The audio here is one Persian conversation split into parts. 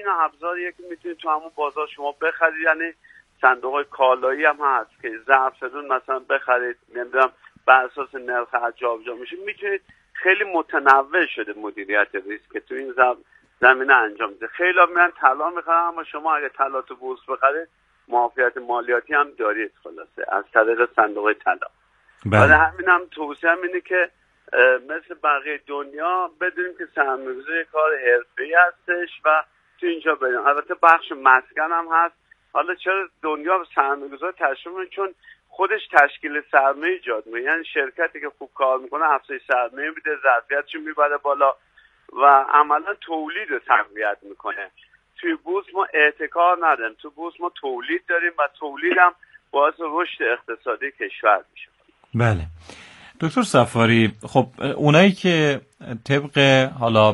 ابزاریه که میتونید تو همون بازار شما بخرید. یعنی صندوق کالایی هم هست که ظرفشون مثلا بخرید، نمیدونم بر اساس نرخ جابجا میشه. میتونید خیلی متنوع شده مدیریت ریسک که تو این زمینه انجام میده. خیلی میرن طلا میخرن، اما شما اگه طلا تو بورس بخرید معافیت مالیاتی هم دارید خلاصه از طریق صندوق طلا. برای همین هم توصیه اینه که مثل بقیه دنیا بدونیم که سرمایه‌گذاری کار حرفه‌ای هستش و تو اینجا بریم. البته بخش مسکن هم هست. حالا چرا دنیا سرمایه‌گذار تشکیل می‌کنه؟ چون خودش تشکیل سرمایه ایجاد می‌کنه. یعنی شرکتی که خوب کار میکنه افزایش سرمایه میده، ظرفیتش میبره بالا و عملا تولید رو تقویت میکنه. توی بورس ما احتکار نداریم، تو بورس ما تولید داریم و تولید هم باعث رشد اقتصادی کشور میشه. بله دکتر صفاری، خب اونایی که طبق حالا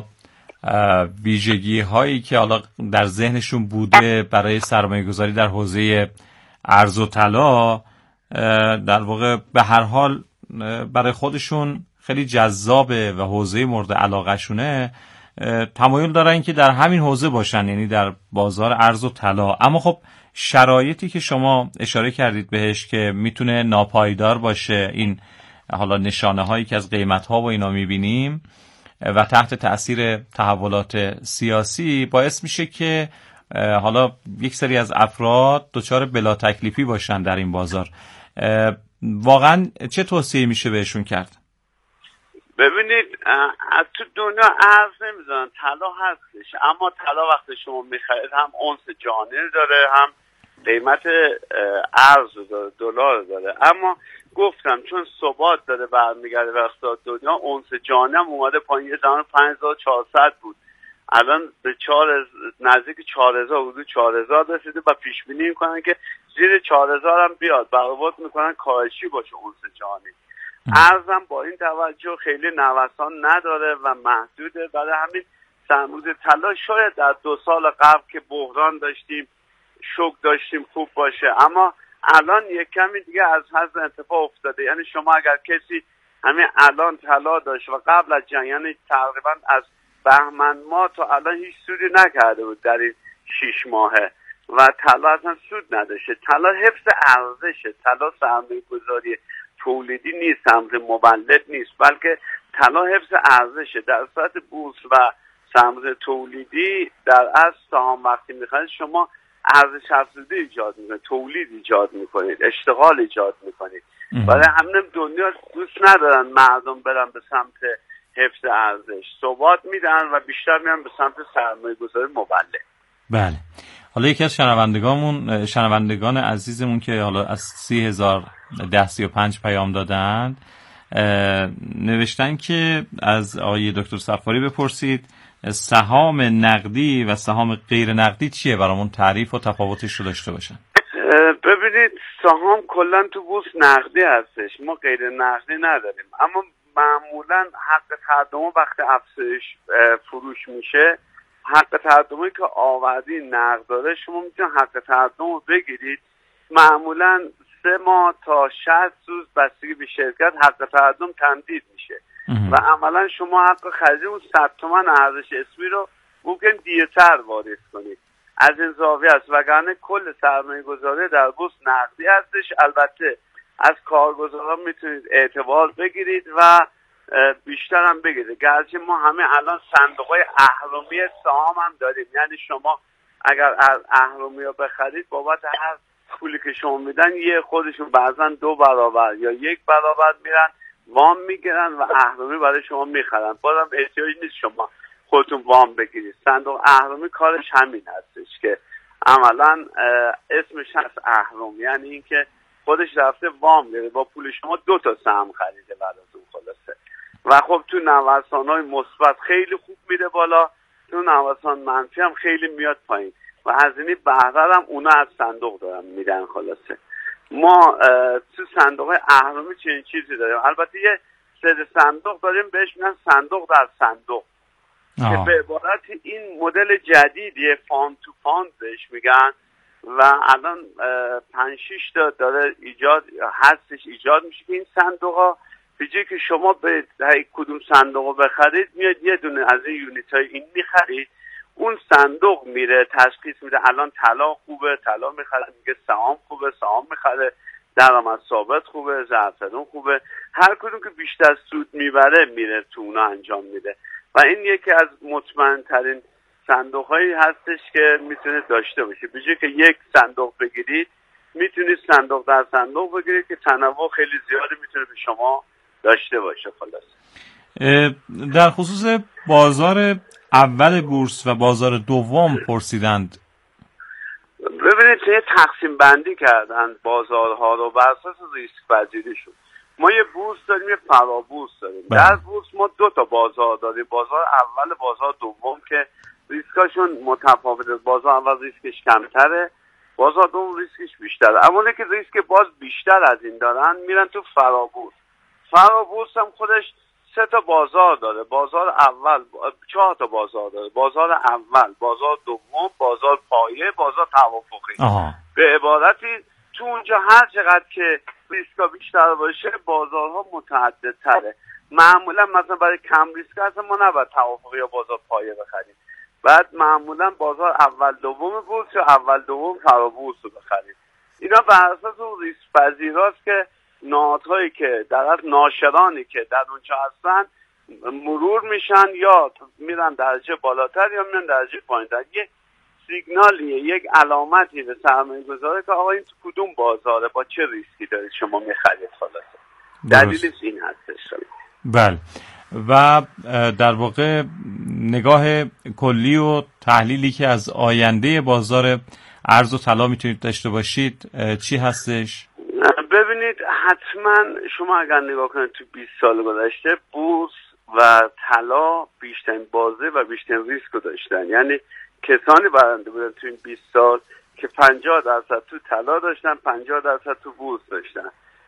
ویژگی هایی که حالا در ذهنشون بوده برای سرمایه گذاری در حوزه ارز و طلا، در واقع به هر حال برای خودشون خیلی جذابه و حوزه مورد علاقه شونه، تمایل دارن که در همین حوزه باشن، یعنی در بازار ارز و طلا. اما خب شرایطی که شما اشاره کردید بهش که میتونه ناپایدار باشه، این حالا نشانه هایی که از قیمت ها و اینا میبینیم و تحت تأثیر تحولات سیاسی باعث میشه که حالا یک سری از افراد دچار بلا تکلیفی باشن در این بازار. واقعا چه توصیه میشه بهشون کرد؟ ببینید تو دنیا ارز نمیزنن، طلا هستش، اما طلا وقتی شما میخرید هم اونس جهانی داره، هم قیمت ارز داره، دلار داره. اما گفتم چون ثبات داره برمیگرده به اقتصاد دنیا، اونس جهانی هم اومده پایین. یه زمان 5400 بود، الان به نزدیک 4000 حدود 4000 رسیده و پیش بینی میکنن که زیر 4000 هم بیاد، برآورد میکنن کاهشی باشه اونس جهانی. ارزم با این توجه خیلی نوسان نداره و محدوده. برای همین سرمایه طلا شاید در 2 سال قبل که بحران داشتیم، شوک داشتیم، خوب باشه، اما الان یک کمی دیگه از حد اتفاق افتاده. یعنی شما اگر کسی همین الان طلا داشت و قبل از جنگ، یعنی تقریبا از بهمن ماه تا الان هیچ سودی نکرده بود در این 6 ماهه و طلا اصلا سود نداشته. طلا حفظ ارزشه، طلا سرمایه گذاری تولیدی نیست، سمت مولد نیست، بلکه طلا حفظ ارزشه. در صورت بورس و سمت تولیدی در اصل سهام وقتی میخواید شما ارزش افزوده ایجاد میکنید، تولید ایجاد میکنید، اشتغال ایجاد میکنید. برای همین دنیا دوست ندارن مردم برن به سمت حفظ ارزش، ثبات میدن و بیشتر میرن به سمت سرمایه گذاری مولد. بله. حالا یکی از شنوندگان عزیزمون که حالا از 30,1035 پیام دادند نوشتن که از آقای دکتر صفاری بپرسید سهام نقدی و سهام غیر نقدی چیه، برامون تعریف و تفاوتش رو داشته باشن. ببینید سهام کلا تو بورس نقدی هستش، ما غیر نقدی نداریم، اما معمولا حق تقدم وقتی افزایش فروش میشه، حق تقدمی که آوردی نقد داره، شما میتونید حق تقدم رو بگیرید. معمولا 3 ماه تا 60 روز بستگی به شرکت حق تقدم تمدید میشه و عملا شما حق خرید اون 100 تومن ارزش اسمی رو ممکن دیرتر واریز کنید. از این زاویه است، وگرنه کل سرمایه گذاری در بورس نقدی هستش. البته از کارگزاران میتونید اعتبار بگیرید و بیشتر هم بگیرید، گرچه ما همه الان صندوق‌های اهرمی سهام هم داریم. یعنی شما اگر از اهرمی ها بخرید بابت هر پولی که شما میدن یه خودشون بعضا 2 برابر یا 1 برابر میرن وام میگیرن و اهرمی برای شما میخرن. بازم احتیاج نیست شما خودتون وام بگیرید. صندوق اهرمی کارش همین هستش که عملا اسمش هست اهرم، یعنی اینکه خودش رفته وام گیره با پول شما 2 تا سهم خریده براتون خلاصه. و خب تو نوسان‌های مثبت خیلی خوب میره بالا، تو نوسان منفی هم خیلی میاد پایین و هزینه بهره هم اونا از صندوق دارن میدن خلاصه. ما تو صندوق اهرمی چنین چیزی داریم. البته یه سری صندوق داریم بهش میگن صندوق در صندوق که به عبارت این مدل جدیدیه، فاند تو فاند بهش میگن و الان 5-6 تا داره ایجاد میشه که این صندوق ها بیجه که شما به کدوم صندوق بخرید میاد یه دونه از این یونیت های این میخرید، اون صندوق میره تشخیص میده الان طلا خوبه، طلا میخره، میگه سهام خوبه، سهام میخره، درآمد ثابت خوبه، ضرب خوبه، هر کدوم که بیشتر سود میبره میره تو اونا انجام میده و این یکی از مطمئن ترین صندوق هایی هستش که میتونید داشته باشید. به جای که یک صندوق بگیرید میتونید صندوق در صندوق بگیرید که تنوع خیلی زیادی میتونه به شما داشته باشه. خلاص در خصوص بازار اول بورس و بازار دوم پرسیدند. ببینید چه تقسیم بندی کردن بازارها رو بر اساس ریسک پذیریشون. ما یه بورس داریم، یه فرابورس داریم. در بورس ما 2 تا بازار داریم، بازار اول، بازار دوم که ریسکاشون متفاوته. بازار اول ریسکش کمتره، بازار دوم ریسکش بیشتره. اما که ریسک باز بیشتر از این دارن میرن تو فرابورس. فرابورس هم خودش 3 تا بازار داره، بازار اول 4 تا بازار داره، بازار اول، بازار دوم، بازار پایه، بازار توافقی. به عبارتی تو اونجا هر چقدر که ریسکا بیشتر باشه بازارها متعددتره. معمولا مثلا برای کم ریسک اصلا ما نباید توافقی یا بازار پایه بخریم، بعد معمولا بازار اول دوم بورس یا اول دوم فرابورس رو بخریم. اینا بر اساس اون ریسک پذیراست که نهادهایی که در از ناشرانی که در اونجا هستن مرور میشن یا میرن درجه بالاتر یا میرن درجه پایین‌تر. یک سیگنالیه، یک علامتی به سرمایه گذاره که آقا این تو کدوم بازاره، با چه ریسکی دارید شما میخرید. خلاصه دلیلش این هستش. بله، و در واقع نگاه کلی و تحلیلی که از آینده بازار ارز و طلا میتونید داشته باشید چی هستش؟ ببینید حتما شما اگر نگاه کنید تو 20 سال گذشته بورس و طلا بیشترین بازه و بیشترین ریسک رو داشتن. یعنی کسانی برنده بودن تو این 20 سال که 50% تو طلا داشتن، 50% تو بورس داشتن.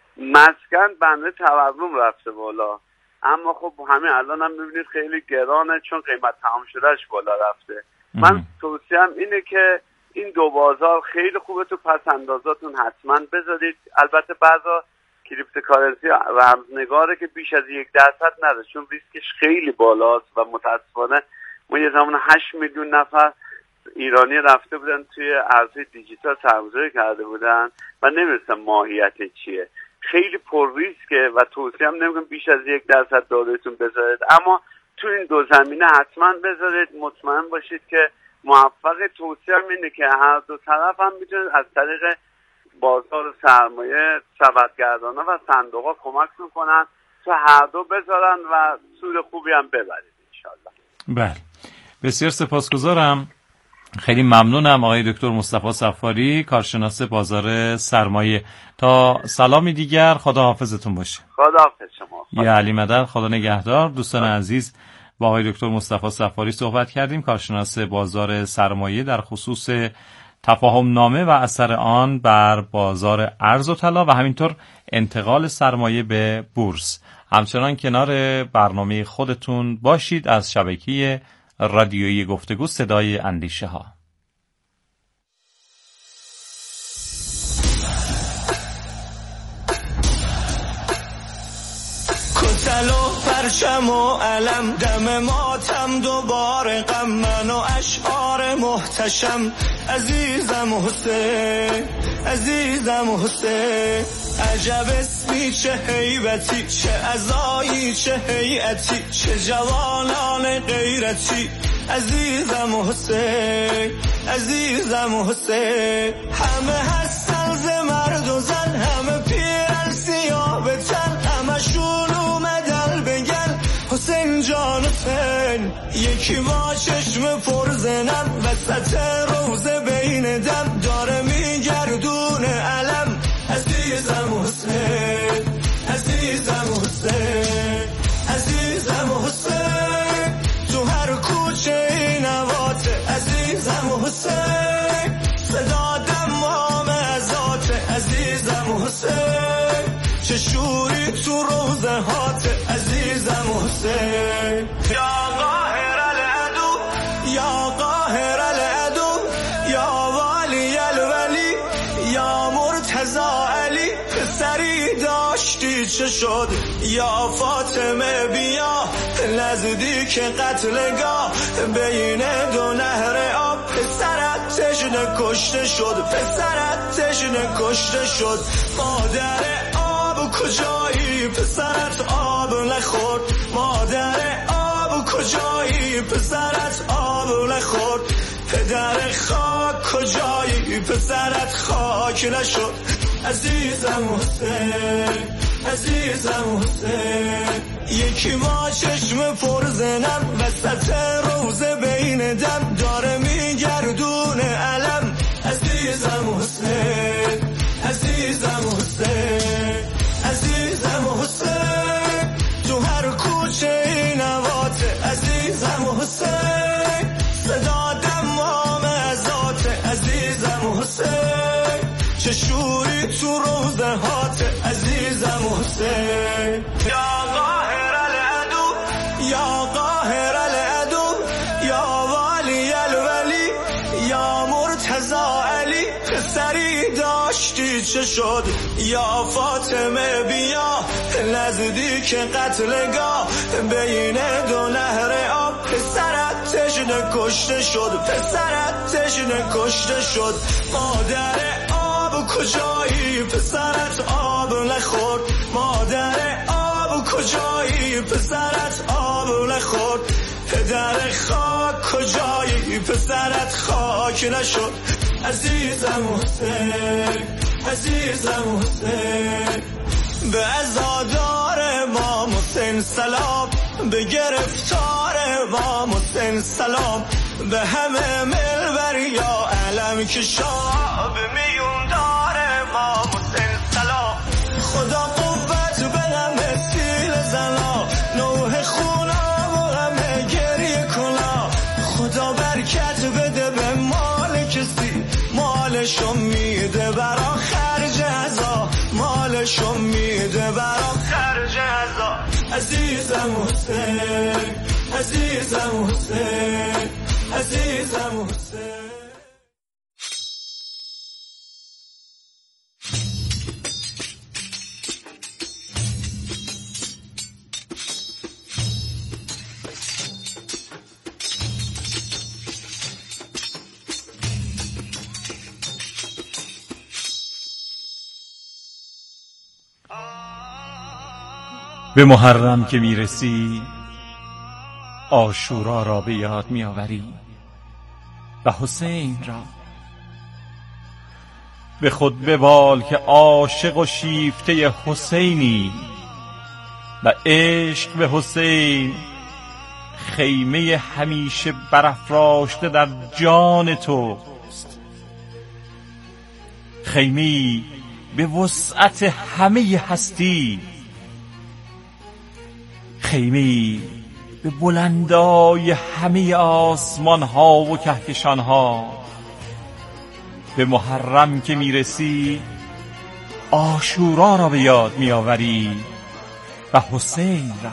مسکن بنده تورم رفته بالا، اما خب همین الان هم ببینید خیلی گرانه چون قیمت تمام شدهش بالا رفته. من توصیه‌ام اینه که این 2 بازار خیلی خوبه، تو پس اندازاتون حتما بذارید. البته بعضا کریپتوکارنسی رمزنگاره که بیش از 1% نداره چون ریسکش خیلی بالاست و متاسفانه ما یه زمان 8 میلیون نفر ایرانی رفته بودن توی ارزهای دیجیتال سرمایه‌گذاری کرده بودن و نمی‌دونستن ماهیت چیه. خیلی پر ریسکه و توصیه هم نمی‌کنم بیش از 1% داراییتون بذارید، اما تو این 2 زمینه حتما بذارید. مطمئن باشید که موفق. توصیه هم اینه که هر دو طرف هم میتونید از طریق بازار سرمایه سبدگردانا و صندوقا کمک میکنن تا هر دو بذارن و سود خوبی هم ببرید انشالله. بله، بسیار سپاسگزارم. خیلی ممنونم آقای دکتر مصطفی صفاری، کارشناس بازار سرمایه. تا سلامی دیگر، خدا حافظتون باشه. خدا حافظ شما. یا علی مدد، خدا نگهدار. دوستان عزیز، با آقای دکتر مصطفی صفاری صحبت کردیم، کارشناس بازار سرمایه، در خصوص تفاهم نامه و اثر آن بر بازار ارز و طلا و همینطور انتقال سرمایه به بورس. همچنان کنار برنامه خودتون باشید از شبکه رادیویی گفتگو صدای اندیشه ها. کتل و پرچم و علم، دم ماتم دوباره غم، من و اشعار محتشم. عزیزم حسین، عزیزم حسین، عجب اسمی چه هیبتی، چه عزایی چه هیئتی، چه جوانان غیرتی. عزیزم حسین، عزیزم حسین، همه هستن ز مرد و زن، همه پیرن سیاه به تن، همشون اومدن بگن حسین جان حسین. یکی با چشم پرزنم وسط روزه بین دم، داره میگردون علم. عزیزم حسین، عزیزم حسین، عزیزم حسین، تو هر کوچه نواته. عزیزم حسین، صدا دمام ازاته. عزیزم حسین، چه شوری تو روزه هاته. عزیزم حسین، یا قاهر العدو، یا قاهر العدو، یا والی الولی، یا مرتضی علی. پسری داشتی چه شد، یا فاطمه بیا نزدیک قتلگاه بین دو نهر آب. پسرت تشنه کشته شد، پسرت تشنه کشته شد. مادر آب کجایی؟ پسرت آب نخورد. مادر آب کجایی؟ پسرت آب نخورد. پدر خاک کجایی؟ پسرت خاک نشد. عزیزم حسین، عزیزم حسین. یکی ما چشم پرزنم وسط روزه بین دم داره میگردون علم. عزیزم حسین، عزیزم حسین، عزیزم حسین. تو هر کوچه این نواته. عزیزم حسین، صدا دمام ازاته. عزیزم حسین، چه شوری تو روزه هاته. عزیزم حسین. یا قاهر العدو، یا قاهر العدو، یا والی الولی، یا مرتضی علی. پسری داشتی چه شد؟ یا فاطمه بیا نزدیک قتلگاه بین دو نهر آب. پسرت تشنه کشته شد، پسرت تشنه کشته شد. مادر آب کجایی؟ پسرت آب نخورد. مادر آب کجایی؟ پسرت آب نخورد. پدر خاک کجایی؟ پسرت خاک نشد. عزیزم حسین، عزیزم حسین. به عزادار امام حسین سلام، به گرفتار امام حسین سلام. به همه ملبر یا علم کشا، به میوندار امام حسین سلام. خدا قوت به همه سیل زنا، نوح خونا و همه گریه کنا. خدا برکت بده به مال کسی، مالشو میده برا خرج عزا، مالشو میده برا خرج عزا. عزیزم حسین، عزیزم حسین، عزیزم حسین. به محرم که میرسی عاشورا را به یاد میآوری و حسین را. به خود ببال که عاشق و شیفته حسینی و عشق به حسین خیمه همیشه برافراشته در جان توست. خیمه‌ای به وسعت همه هستی، خیمه‌ای به بلندای همه آسمان ها و کهکشان ها. به محرم که میرسی عاشورا را به یاد میآوری و حسین را.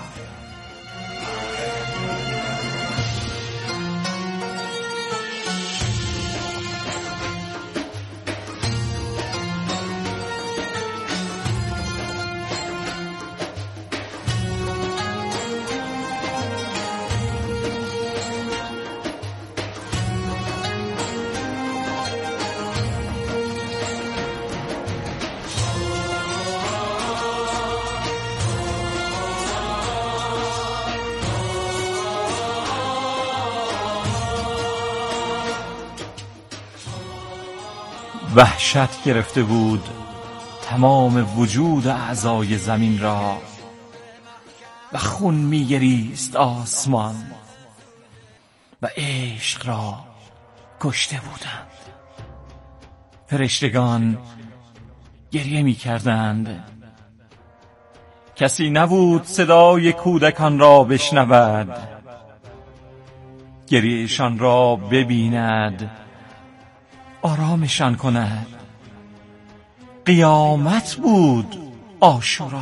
وحشت گرفته بود تمام وجود اعضای زمین را و خون می‌گریست آسمان و عشق را کشته بودند. فرشتگان گریه می‌کردند. کسی نبود صدای کودکان را بشنود، گریهشان را ببیند، آرامشان کند. قیامت بود عاشورا.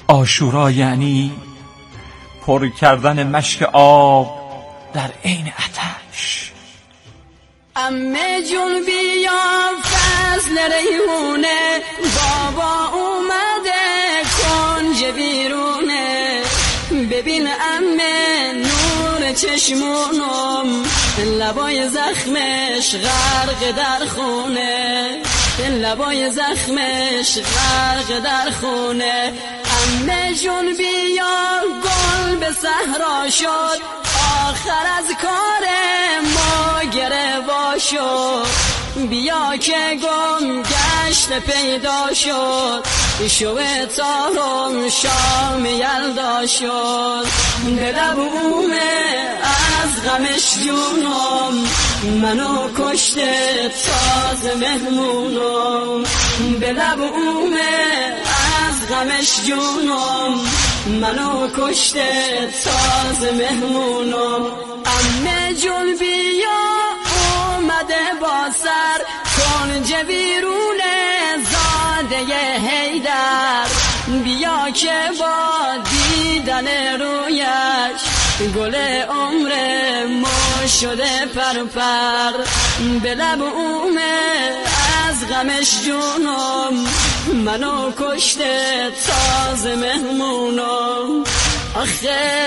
عاشورا یعنی پر کردن مشک آب در عین آتش. عمه جون بیا فضل ریحونه، بابا اومده کنج بیرونه. ببین عمه نور چشمونم، لبای زخمش غرق در خونه، لبای زخمش غرق در خونه. عمه جون بیا گل به صحرا شد، آخر از کار ما گروا شد. بیا که گم گشت پیدا شد، شو تارم شام یلدا شد. به لب اومه از غمش جونم، منو کشته تازه مهمونم. به لب اومه از غمش جونم، منو کشته تازه مهمونم. عمه جون بیا اومده با سر، کنج بیرونه زاده حیدر. بیا که با دیدن رویش گل عمر ما شده پرپر. به لب اومه از غمش جونم، منو کشته تازه مهمونم. آخه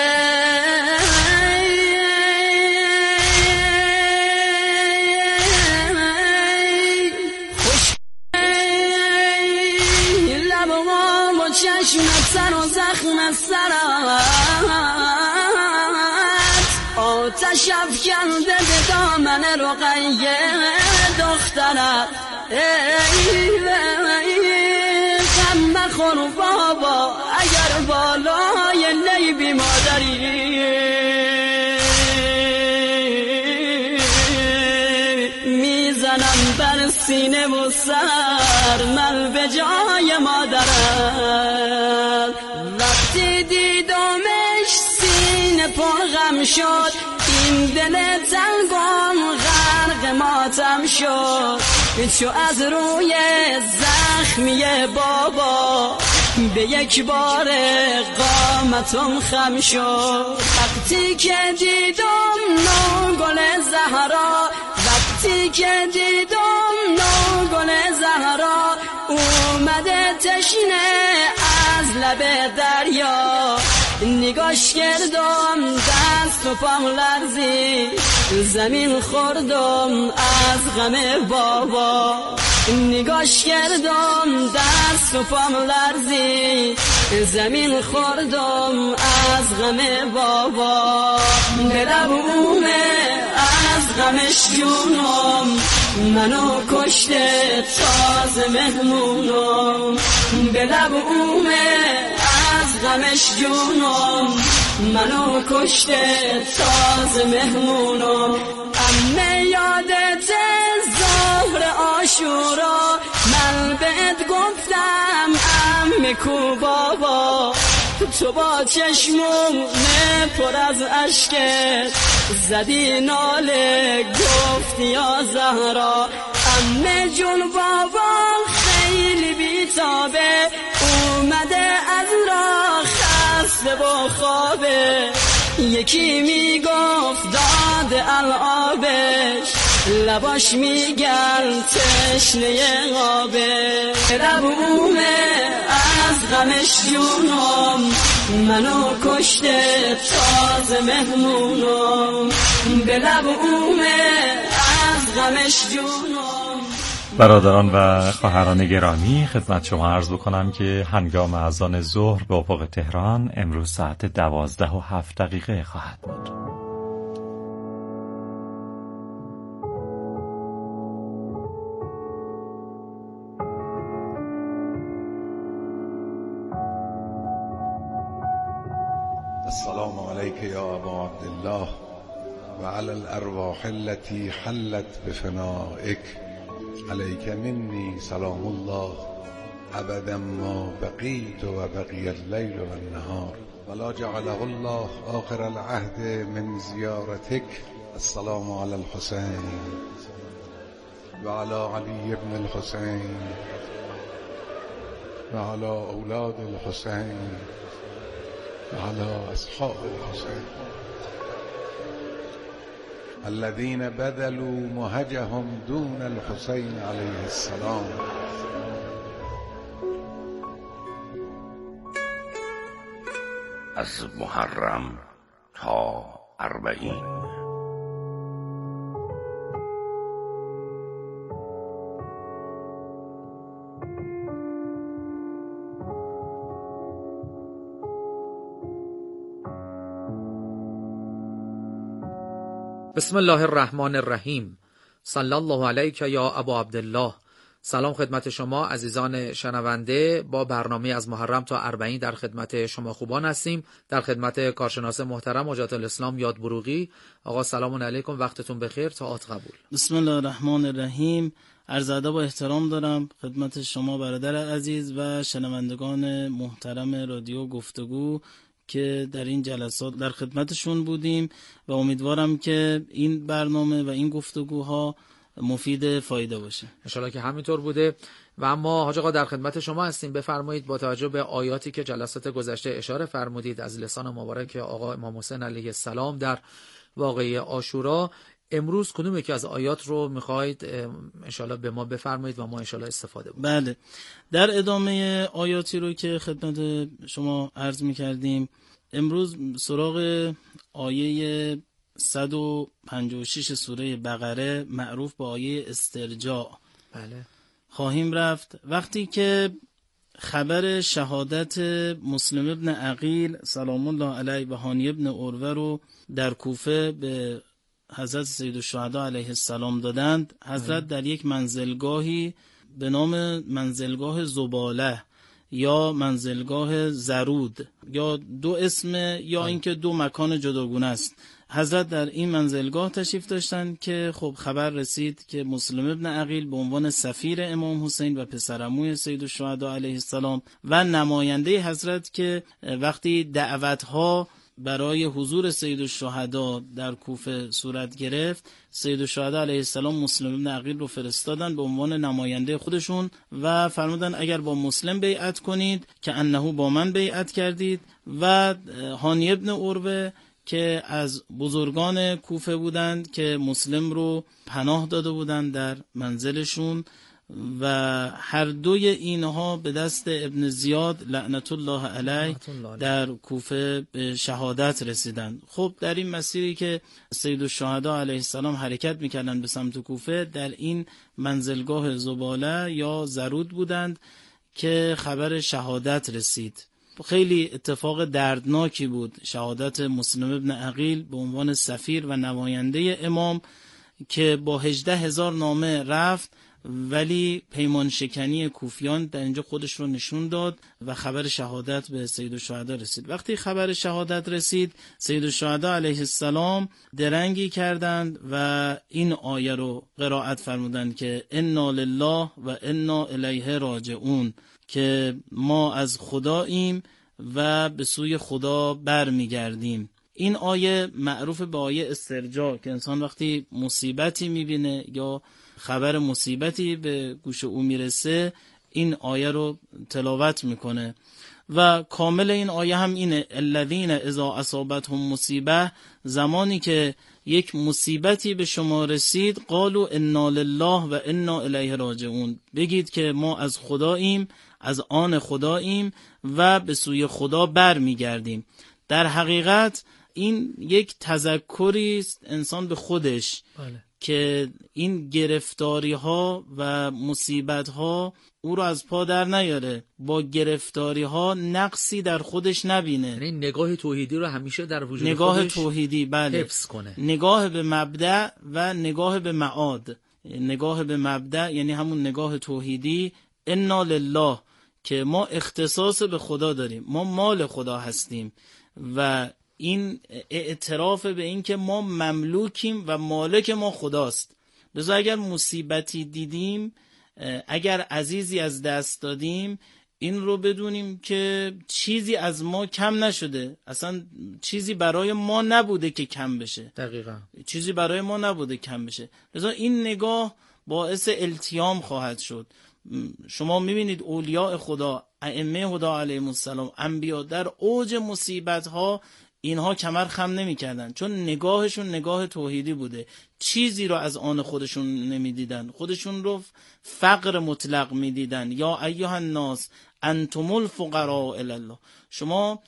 چشمت سر و زخم سرت، آتش افکنده به دامن رقیه دخترت. غم مخور بابا اگر بالای لیبی مادری، میزنم بر سینه و سر من به جای مادرم. وقتی دیدمش سینه پر غم شد، این دل تنگم غرق ماتم شد. چو از روی زخمی بابا به یک بار قامتم خم شد. وقتی که دیدم نو گل زهرا، وقتی که دیدم نو گل زهرا، اومده تشنه از لب دریا. نگاش کردم دست و پام لرزی، زمین خوردم از غم بابا. نگاش کردم دست و پام لرزی، زمین خوردم از غم بابا. به لب اومه از غمش جونم، منو کشته تازه مهمونم. به لب اومه از غمش جونم، منو کشته تازه مهمونم. عمه یادت ظهر عاشورا، من بهت گفتم عمه کو بابا. تو با چشمم پر از اشکت زدی ناله گفتی یا زهرا. عمه جون بابا خیلی بیتابه، اومده از راه خسته و خوابه. یکی میگفت داد العابش، لباش میگن تشنه غابه. لب اومه از غمش جونم، منو کشته تازه مهمونم. به لب اومه از غمش جونم. برادران و خواهران گرامی، خدمت شما عرض بکنم که هنگام اذان ظهر به افق تهران امروز ساعت 12:07 خواهد بود. السلام علیک یا ابا عبدالله و علی الارواح التي حلت بفنائک. علیک منی سلام الله ابدا ما بقیت و بقی اللیل و النهار ولا جعله الله آخر العهد من زیارتک. السلام علی الحسین و علی علی ابن الحسین وعلى اولاد الحسین وعلى اصحاب الحسین الذين بذلوا مهجهم دون الحسین علیه السلام. از محرم تا 40. بسم الله الرحمن الرحیم. صلی الله علیک یا ابا عبدالله. سلام خدمت شما عزیزان شنونده. با برنامه از محرم تا 40 در خدمت شما خوبان هستیم. در خدمت کارشناس محترم حجت الاسلام یادبروقی. آقا سلام علیکم، وقتتون بخیر، طاعت قبول. بسم الله الرحمن الرحیم. عرض ادب و احترام دارم خدمت شما برادر عزیز و شنوندگان محترم رادیو گفتگو که در این جلسات در خدمتشون بودیم و امیدوارم که این برنامه و این گفتگوها مفید فایده باشه. انشالله که همینطور بوده. و اما حاج آقا در خدمت شما هستیم. بفرمایید با توجه به آیاتی که جلسات گذشته اشاره فرمودید از لسان مبارک آقا امام حسین علیه السلام در واقعه عاشورا، امروز کدوم یکی از آیات رو میخواید انشالله به ما بفرمایید و ما انشالله استفاده بکنیم؟ بله، در ادامه آیاتی رو که خدمت شما عرض میکردیم، امروز سراغ آیه 156 سوره بقره معروف به آیه استرجاع بله خواهیم رفت. وقتی که خبر شهادت مسلم ابن عقیل سلام الله علیه و هانی ابن عروه رو در کوفه به حضرت سیدالشهدا علیه السلام دادند، حضرت در یک منزلگاهی به نام منزلگاه زباله یا منزلگاه زرود، یا دو اسم یا اینکه دو مکان جداگونه است، حضرت در این منزلگاه تشریف داشتند که خب خبر رسید که مسلم ابن عقیل به عنوان سفیر امام حسین و پسرعموی سیدالشهدا علیه السلام و نماینده حضرت که وقتی دعوتها برای حضور سیدالشهدا در کوفه صورت گرفت، سیدالشهدا علیه السلام مسلم ابن عقیل رو فرستادن به عنوان نماینده خودشون و فرمودن اگر با مسلم بیعت کنید که انه با من بیعت کردید. و هانی ابن عروه که از بزرگان کوفه بودند که مسلم رو پناه داده بودند در منزلشون و هر دوی اینها به دست ابن زیاد لعنت الله علیه در کوفه به شهادت رسیدند. خب در این مسیری که سیدالشهدا علیه السلام حرکت میکردند به سمت کوفه، در این منزلگاه زباله یا زرود بودند که خبر شهادت رسید. خیلی اتفاق دردناکی بود شهادت مسلم ابن عقیل به عنوان سفیر و نماینده امام که با 18,000 نامه رفت، ولی پیمان شکنی کوفیان در اینجا خودش رو نشون داد و خبر شهادت به سیدالشهدا رسید. وقتی خبر شهادت رسید، سیدالشهدا علیه السلام درنگی کردند و این آیه رو قرائت فرمودند که انا لله و انا الیه راجعون، که ما از خداییم و به سوی خدا برمیگردیم. این آیه معروف به آیه استرجاع که انسان وقتی مصیبتی میبینه یا خبر مصیبتی به گوش او میرسه این آیه رو تلاوت میکنه و کامل این آیه هم اینه: الذین اذا اصابتهم مصیبه، زمانی که یک مصیبتی به شما رسید، قالوا انا لله و انا الیه راجعون، بگید که ما از خداییم، از آن خداییم و به سوی خدا بر میگردیم. در حقیقت این یک تذکری است انسان به خودش که این گرفتاری ها و مصیبت ها او رو از پا در نیاره، با گرفتاری ها نقصی در خودش نبینه، یعنی نگاه توحیدی رو همیشه در وجود نگاه خودش توحیدی بله حفظ کنه، نگاه به مبدأ و نگاه به معاد. نگاه به مبدأ یعنی همون نگاه توحیدی، انا لله، که ما اختصاص به خدا داریم، ما مال خدا هستیم و این اعتراف به این که ما مملوکیم و مالک ما خداست. لذا اگر مصیبتی دیدیم، اگر عزیزی از دست دادیم، این رو بدونیم که چیزی از ما کم نشده، اصلا چیزی برای ما نبوده که کم بشه. دقیقاً چیزی برای ما نبوده کم بشه. لذا این نگاه باعث التیام خواهد شد، شما میبینید اولیاء خدا، ائمه خدا علیهم السلام، انبیا در اوج مصیبت ها اینها کمر خم نمی کردن، چون نگاهشون نگاه توحیدی بوده. چیزی رو از آن خودشون نمی دیدن، خودشون رو فقر مطلق می دیدن. یا ایها الناس انتم الفقراء الی الله، شما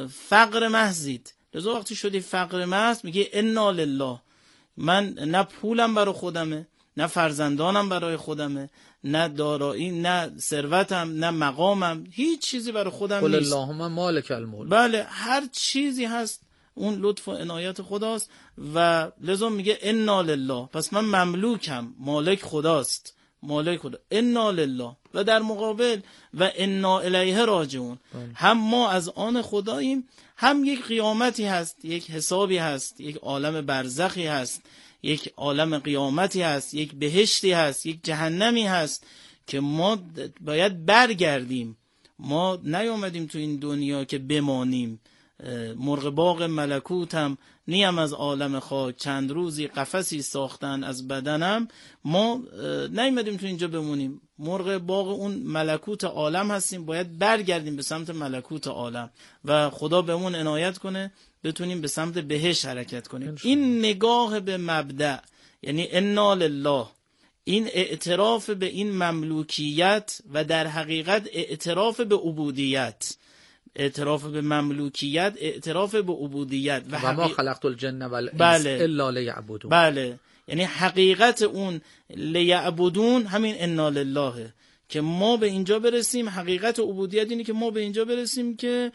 فقر محضید. لذا وقتی شدی فقر محض میگه انا لله، من نه پولم برای خودمه، نه فرزندانم برای خودمه، نه دارایی، نه ثروتم، نه مقامم، هیچ چیزی برای خودم قل نیست. اللهم مالک الملک. بله، هر چیزی هست اون لطف و عنایت خداست و لذا میگه انا لله، پس من مملوکم، مالک خداست، مالک خدا، انا لله. و در مقابل و انا الیه راجعون، هم ما از آن خداییم، هم یک قیامتی هست، یک حسابی هست، یک عالم برزخی هست، یک عالم قیامتی هست، یک بهشتی هست، یک جهنمی هست که ما باید برگردیم. ما نیامدیم تو این دنیا که بمانیم. مرغ باغ ملکوتم نیم از عالم خاک، چند روزی قفسی ساختن از بدنم. ما نیامدیم تو اینجا بمونیم، مرغ باغ اون ملکوت عالم هستیم، باید برگردیم به سمت ملکوت عالم و خدا بهمون عنایت کنه بتونیم به سمت بهشت حرکت کنیم. این نگاه به مبدأ، یعنی انا لله، این اعتراف به این مملوکیت و در حقیقت اعتراف به عبودیت، اعتراف به مملوکیت، اعتراف به عبودیت و ما خلقت الجن والانس الا لیعبدون. بله، یعنی حقیقت اون لیعبدون همین انا لله، که ما به اینجا برسیم. حقیقت عبودیت اینه که ما به اینجا برسیم که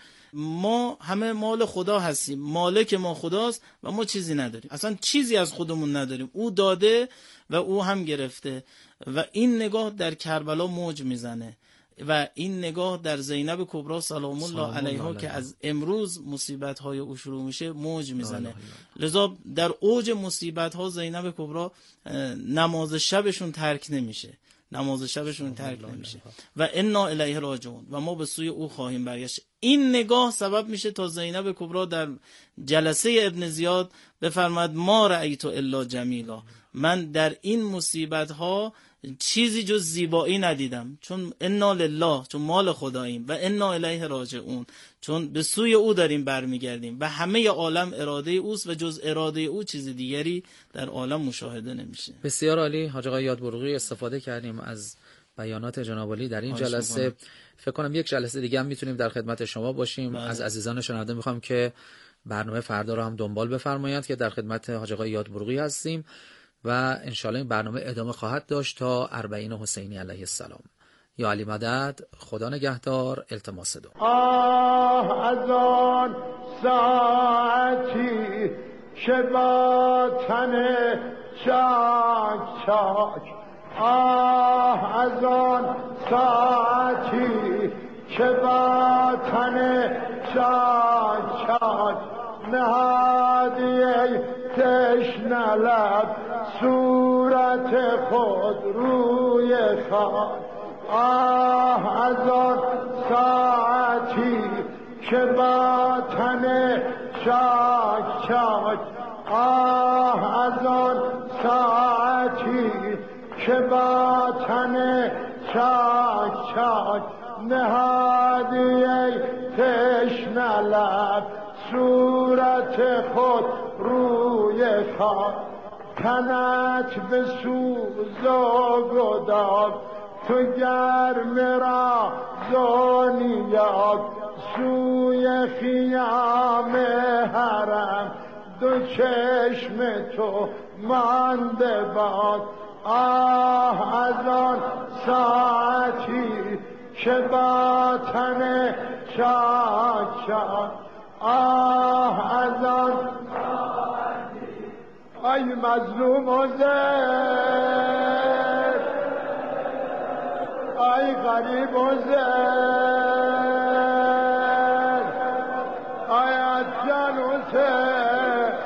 ما همه مال خدا هستیم، مالک ما خداست و ما چیزی نداریم، اصلا چیزی از خودمون نداریم، او داده و او هم گرفته. و این نگاه در کربلا موج میزنه و این نگاه در زینب کبری سلام الله علیها که از امروز مصیبت های او شروع میشه موج میزنه. لذا در اوج مصیبت ها زینب کبری نماز شبشون ترک نمیشه، نماز شبشون ترک نمیشه و انا الیه راجعون و ما به سوی او خواهیم برگشت. این نگاه سبب میشه تا زینب کبری در جلسه ابن زیاد بفرماد ما رأیت الا جمیلا، من در این مصیبت ها چیزی جز زیبایی ندیدم، چون انا لله، چون مال خداییم، و انا الیه راجعون، چون به سوی او داریم برمیگردیم و همه عالم اراده اوست و جز اراده او چیز دیگری در عالم مشاهده نمیشه. بسیار عالی. حاج آقای یادبرقی، استفاده کردیم از بیانات جناب عالی در این جلسه. فکر کنم یک جلسه دیگه هم میتونیم در خدمت شما باشیم. از عزیزان شنونده میخوام که برنامه فردا رو هم دنبال بفرمایند که در خدمت حاج آقای یادبرقی هستیم و انشالله این برنامه ادامه خواهد داشت تا 40 حسینی علیه السلام. یا علی مدد، خدا نگهدار، التماس دعا. از آن ساعتی که با تن چاک چاک، از آن ساعتی که با تن چاک چاک، نهادی تشنه لب صورت خود روی خاک. از آن ساعتی که با تن چاک چاک، از آن ساعتی که با تن چاک چاک، نهادی تشنه لب صورت خود روی خاک. تنت به سوز و گداز تو گرم را زانیات، سوی خیام حرم دو چشم تو مانده باد. از آن ساعتی که با تن چاک چاک، از آن ساعتی ای مظلوم و زر، ای غریب و زر، ای از جان و سر،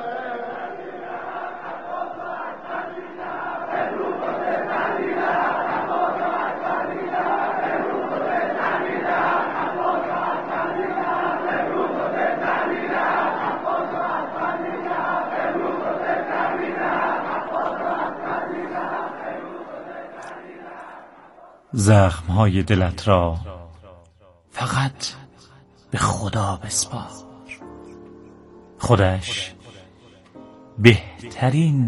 زخمهای دلت را فقط به خدا بسپار. خودش بهترین